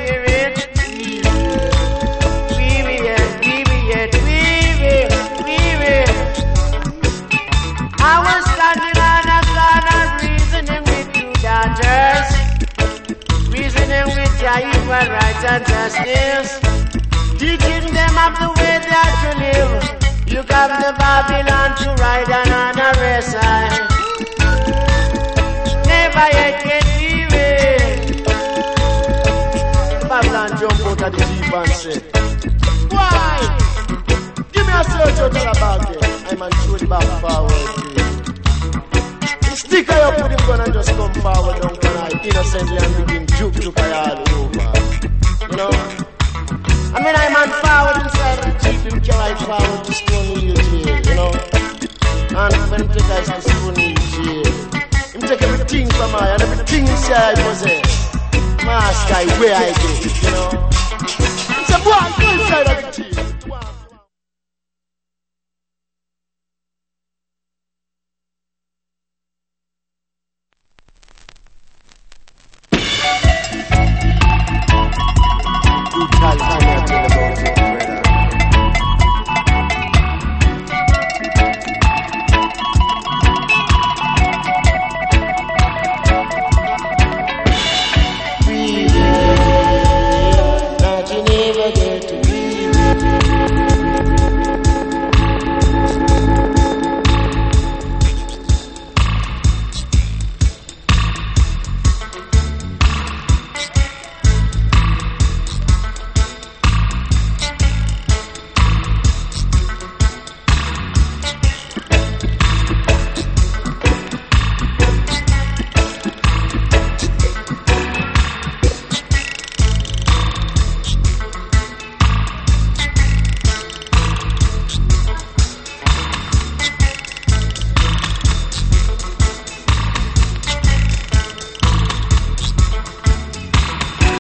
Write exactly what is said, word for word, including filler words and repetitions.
hear it. Weave it, weave it, weave it, weave it. I was standing on a corner reasoning with two daughters, reasoning with their equal rights and justice, teaching them of the way they are to live. You come to Babylon to ride on on a race eye. Never yet get leaving. Babylon jump out of the jeep and say, why? Give me a search out of the bag. I'm on through the back forward. The sticker up with him gun and just come forward down tonight innocently and begin juke juke all over. You know? I mean, I'm on forward inside the jeep, him carry forward to Stony Hill jail, you know? And when him take us to Stony Hill jail, him take everything from I, and everything inside I possess. Master, where I get it, you know?